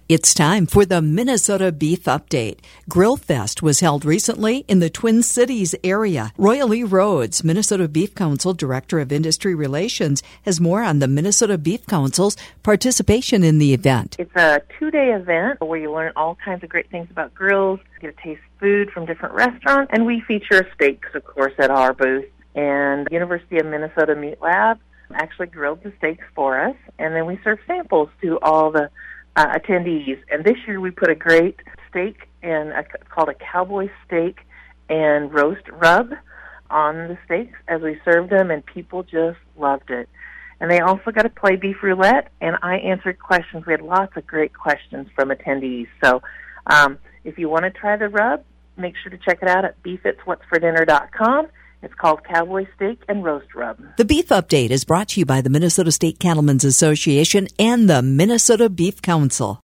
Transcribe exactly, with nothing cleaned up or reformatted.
It's time for the Minnesota Beef Update. Grill Fest was held recently in the Twin Cities area. Royal E. Rhodes, Minnesota Beef Council Director of Industry Relations, has more on the Minnesota Beef Council's participation in the event. It's a two-day event where you learn all kinds of great things about grills, get to taste food from different restaurants, and we feature steaks, of course, at our booth. And University of Minnesota Meat Lab actually grilled the steaks for us, and then we serve samples to all the Uh, attendees. And this year we put a great steak and a, called a cowboy steak and roast rub on the steaks as we served them, and people just loved it. And they also got to play beef roulette, and I answered questions. We had lots of great questions from attendees. So um, if you want to try the rub, make sure to check it out at beef its what's for dinner dot com. It's called Cowboy Steak and Roast Rub. The Beef Update is brought to you by the Minnesota State Cattlemen's Association and the Minnesota Beef Council.